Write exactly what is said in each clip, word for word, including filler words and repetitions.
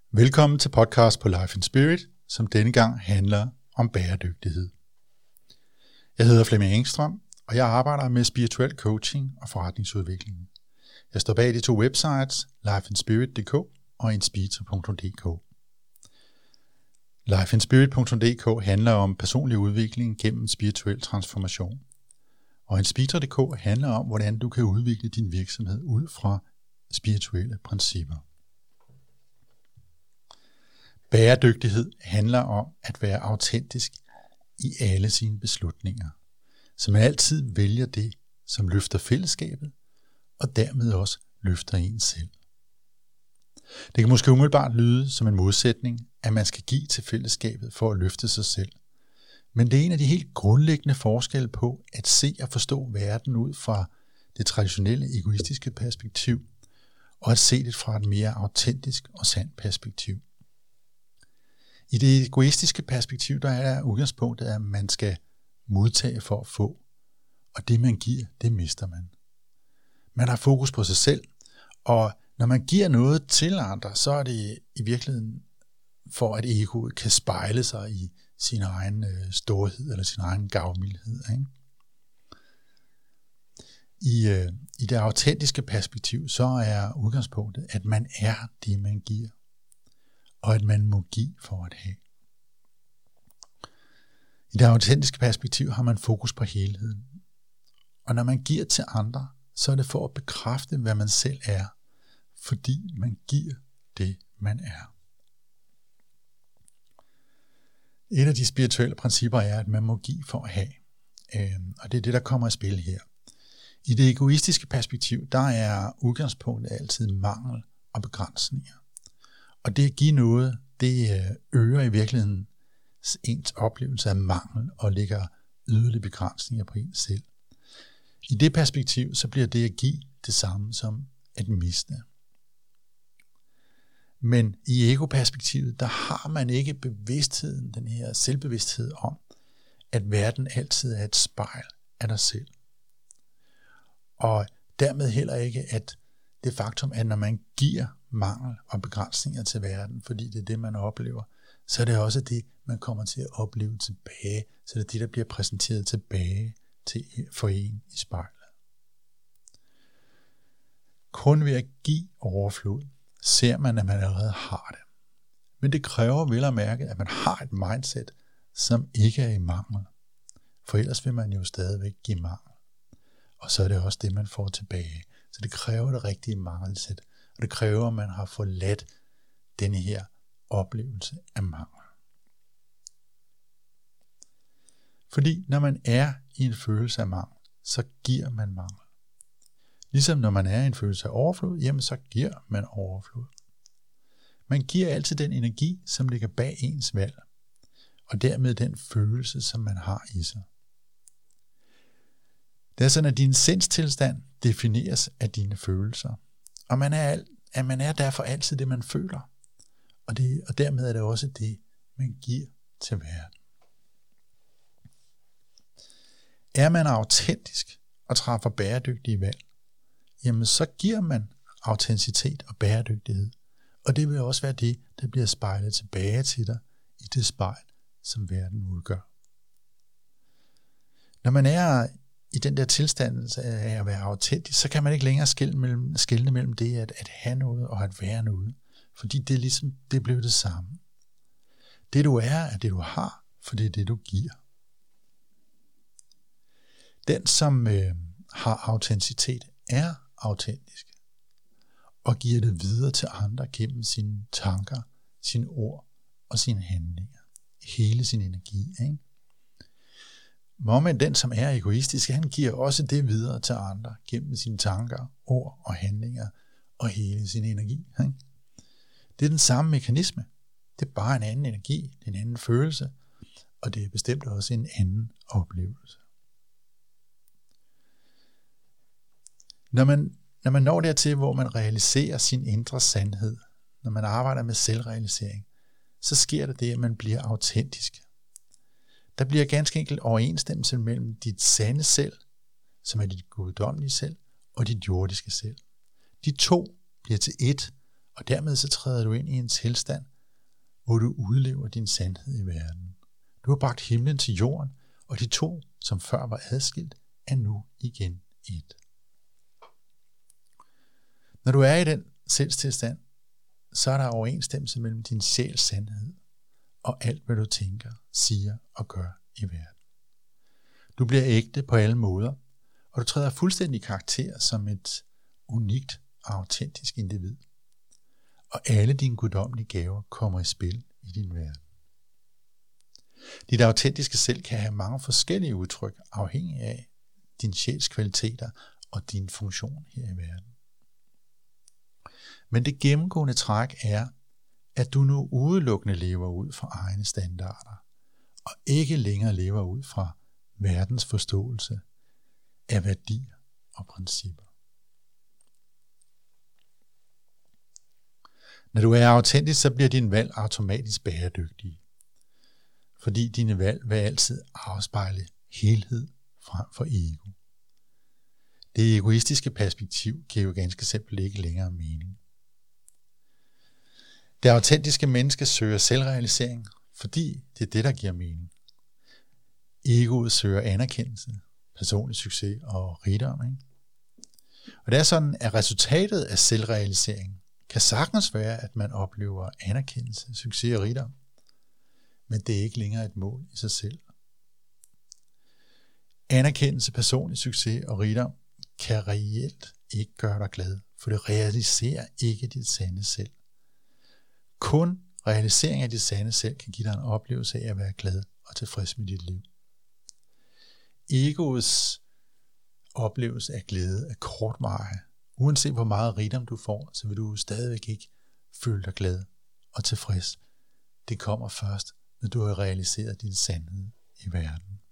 Velkommen til podcast på Life in Spirit, som denne gang handler om bæredygtighed. Jeg hedder Flemming Engstrøm, og jeg arbejder med spirituel coaching og forretningsudvikling. Jeg står bag de to websites, life in spirit punktum d k og inspito punktum d k. life in spirit punktum d k handler om personlig udvikling gennem spirituel transformation. Og inspito punktum d k handler om, hvordan du kan udvikle din virksomhed ud fra spirituelle principper. Bæredygtighed handler om at være autentisk i alle sine beslutninger, så man altid vælger det, som løfter fællesskabet, og dermed også løfter en selv. Det kan måske umiddelbart lyde som en modsætning, at man skal give til fællesskabet for at løfte sig selv. Men det er en af de helt grundlæggende forskelle på at se og forstå verden ud fra det traditionelle egoistiske perspektiv, og at se det fra et mere autentisk og sandt perspektiv. I det egoistiske perspektiv, der er udgangspunktet, at man skal modtage for at få, og det man giver, det mister man. Man har fokus på sig selv, og når man giver noget til andre, så er det i virkeligheden for, at egoet kan spejle sig i sin egen storhed eller sin egen gavmildhed. Ikke? I, øh, I det autentiske perspektiv, så er udgangspunktet, at man er det, man giver, og at man må give for at have. I det autentiske perspektiv har man fokus på helheden. Og når man giver til andre, så er det for at bekræfte, hvad man selv er, fordi man giver det, man er. Et af de spirituelle principper er, at man må give for at have. Og det er det, der kommer i spil her. I det egoistiske perspektiv, der er udgangspunktet altid mangel og begrænsninger. Og det at give noget, det øger i virkeligheden ens oplevelse af mangel og lægger yderligere begrænsninger på en selv. I det perspektiv, så bliver det at give det samme som at miste. Men i ego-perspektivet, der har man ikke bevidstheden, den her selvbevidsthed om, at verden altid er et spejl af dig selv. Og dermed heller ikke, at det faktum, at når man giver mangel og begrænsninger til verden, fordi det er det, man oplever, så er det også det, man kommer til at opleve tilbage. Så det er det, der bliver præsenteret tilbage til for en i spejlet. Kun ved at give overflod, ser man, at man allerede har det. Men det kræver vel at mærke, at man har et mindset, som ikke er i mangel. For ellers vil man jo stadigvæk give mangel. Og så er det også det, man får tilbage. Så det kræver det rigtige mangelsæt. Og det kræver, at man har forladt denne her oplevelse af mangel. Fordi når man er i en følelse af mangel, så giver man mangel. Ligesom når man er i en følelse af overflod, jamen så giver man overflod. Man giver altid den energi, som ligger bag ens valg, og dermed den følelse, som man har i sig. Det er sådan, at din sindstilstand defineres af dine følelser, og man er, at man er derfor altid det, man føler, og, det, og dermed er det også det, man giver til verden. Er man autentisk og træffer bæredygtige valg, jamen så giver man autenticitet og bæredygtighed, og det vil også være det, der bliver spejlet tilbage til dig i det spejl, som verden udgør. Når man er i den der tilstand af at være autentisk, så kan man ikke længere skelne mellem, skelne mellem det at, at have noget og at være noget, fordi det er ligesom, det blev det samme. Det du er, er det du har, for det er det du giver. Den, som øh, har autenticitet, er autentisk og giver det videre til andre gennem sine tanker, sine ord og sine handlinger. Hele sin energi. Ikke? Men den, som er egoistisk, han giver også det videre til andre gennem sine tanker, ord og handlinger og hele sin energi. Ikke? Det er den samme mekanisme. Det er bare en anden energi, det er en anden følelse, og det er bestemt også en anden oplevelse. Når man, når man når dertil, hvor man realiserer sin indre sandhed, når man arbejder med selvrealisering, så sker der det, at man bliver autentisk. Der bliver ganske enkelt overensstemmelse mellem dit sande selv, som er dit guddommelige selv, og dit jordiske selv. De to bliver til ét, Og dermed så træder du ind i en tilstand, hvor du udlever din sandhed i verden. Du har bragt himlen til jorden, og de to, som før var adskilt, er nu igen et. Når du er i den sindstilstand, så er der overensstemmelse mellem din sjæls sandhed og alt, hvad du tænker, siger og gør i verden. Du bliver ægte på alle måder, og du træder fuldstændig karakter som et unikt og autentisk individ. Og alle dine guddommelige gaver kommer i spil i din verden. Dit autentiske selv kan have mange forskellige udtryk, afhængig af din sjæls kvaliteter og din funktion her i verden. Men det gennemgående træk er, at du nu udelukkende lever ud fra egne standarder, og ikke længere lever ud fra verdens forståelse af værdier og principper. Når du er autentisk, så bliver dine valg automatisk bæredygtige, fordi dine valg vil altid afspejle helhed frem for ego. Det egoistiske perspektiv giver jo ganske simpelt ikke længere mening. Det autentiske menneske søger selvrealisering, fordi det er det, der giver mening. Egoet søger anerkendelse, personlig succes og rigdom. Ikke? Og det er sådan, at resultatet af selvrealisering kan sagtens være, at man oplever anerkendelse, succes og rigdom, men det er ikke længere et mål i sig selv. Anerkendelse, personlig succes og rigdom kan reelt ikke gøre dig glad, for det realiserer ikke dit sande selv. Kun realisering af dit sande selv kan give dig en oplevelse af at være glad og tilfreds med dit liv. Egoets oplevelse af glæde er kortvarig. Uanset hvor meget rigdom du får, så vil du stadigvæk ikke føle dig glad og tilfreds. Det kommer først, når du har realiseret din sandhed i verden.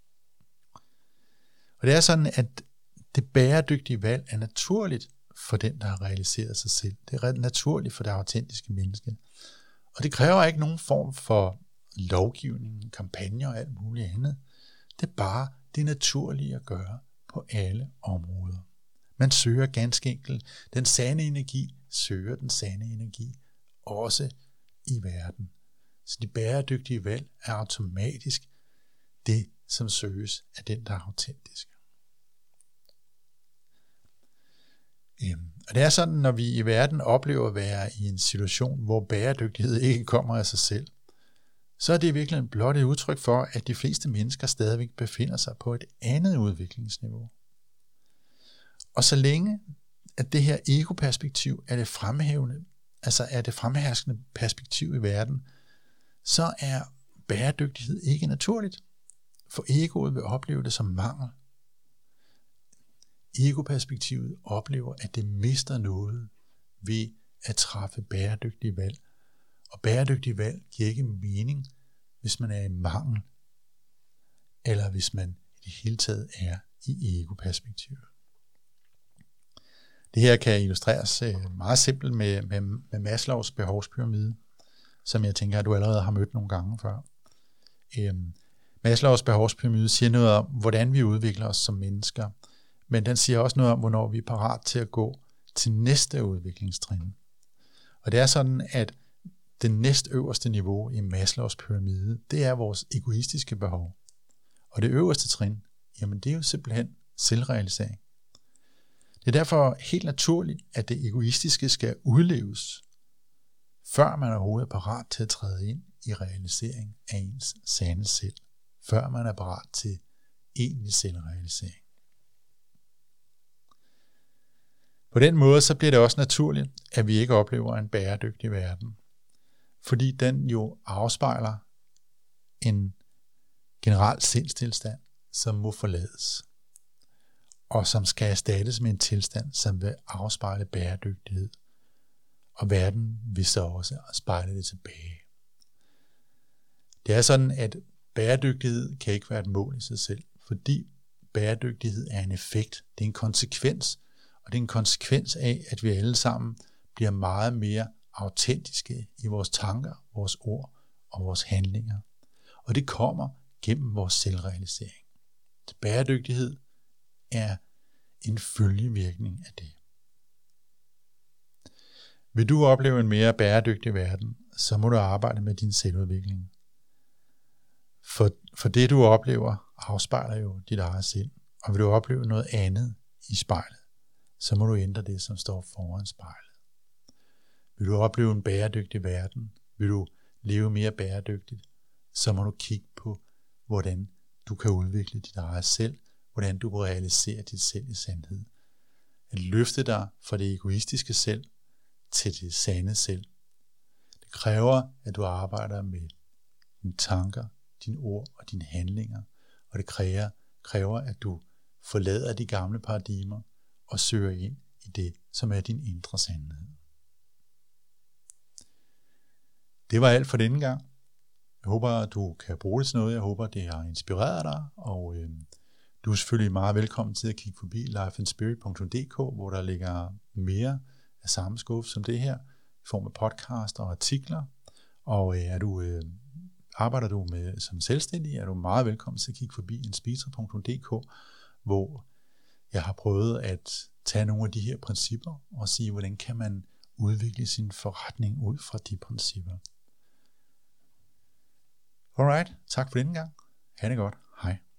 Og det er sådan, at det bæredygtige valg er naturligt for den, der har realiseret sig selv. Det er naturligt for det autentiske menneske. Og det kræver ikke nogen form for lovgivning, kampagner og alt muligt andet. Det er bare det naturlige at gøre på alle områder. Man søger ganske enkelt den sande energi, søger den sande energi, også i verden. Så de bæredygtige valg er automatisk det, som søges af den, der er autentisk. Og det er sådan, når vi i verden oplever at være i en situation, hvor bæredygtighed ikke kommer af sig selv, så er det virkelig blot et udtryk for, at de fleste mennesker stadigvæk befinder sig på et andet udviklingsniveau. Og så længe at det her ego-perspektiv er det fremhævende, altså er det fremherskende perspektiv i verden, så er bæredygtighed ikke naturligt, for egoet vil opleve det som mangel. Ego-perspektivet oplever, at det mister noget ved at træffe bæredygtige valg. Og bæredygtige valg giver ikke mening, hvis man er i mangel, eller hvis man i det hele taget er i ego-perspektivet. Det her kan illustreres meget simpelt med, med, med Maslows behovspyramide, som jeg tænker, at du allerede har mødt nogle gange før. Øhm, Maslows behovspyramide siger noget om, hvordan vi udvikler os som mennesker, men den siger også noget om, hvornår vi er parat til at gå til næste udviklingstrin. Og det er sådan, at det næstøverste niveau i Maslows pyramide, det er vores egoistiske behov. Og det øverste trin, jamen det er jo simpelthen selvrealisering. Det er derfor helt naturligt, at det egoistiske skal udleves, før man overhovedet er parat til at træde ind i realisering af ens sande selv. Før man er parat til egentlig selvrealisering. På den måde så bliver det også naturligt, at vi ikke oplever en bæredygtig verden. Fordi den jo afspejler en generel sindstilstand, som må forlades. Og som skal erstattes med en tilstand, som vil afspejle bæredygtighed. Og verden vil så også spejle det tilbage. Det er sådan, at bæredygtighed kan ikke være et mål i sig selv, fordi bæredygtighed er en effekt, det er en konsekvens, og det er en konsekvens af, at vi alle sammen bliver meget mere autentiske i vores tanker, vores ord og vores handlinger. Og det kommer gennem vores selvrealisering. Bæredygtighed er en følgevirkning af det. Vil du opleve en mere bæredygtig verden, så må du arbejde med din selvudvikling. For, for det du oplever, afspejler jo dit eget sind. Og vil du opleve noget andet i spejlet, så må du ændre det, som står foran spejlet. Vil du opleve en bæredygtig verden, vil du leve mere bæredygtigt, så må du kigge på, hvordan du kan udvikle dit eget selv, hvordan du kan realisere dit selv i sandhed. At løfte dig fra det egoistiske selv til det sande selv. Det kræver, at du arbejder med dine tanker, dine ord og dine handlinger, og det kræver, kræver at du forlader de gamle paradigmer og søger ind i det, som er din indre sandhed. Det var alt for denne gang. Jeg håber, at du kan bruge det til noget. Jeg håber, det har inspireret dig, og øh, du er selvfølgelig meget velkommen til at kigge forbi life and spirit punktum d k, hvor der ligger mere af samme skuffe som det her, i form af podcast og artikler. Og øh, er du, øh, arbejder du med som selvstændig, er du meget velkommen til at kigge forbi inspira punktum d k, hvor jeg har prøvet at tage nogle af de her principper og sige, hvordan kan man udvikle sin forretning ud fra de principper. Alright, tak for denne gang. Ha' det godt. Hej.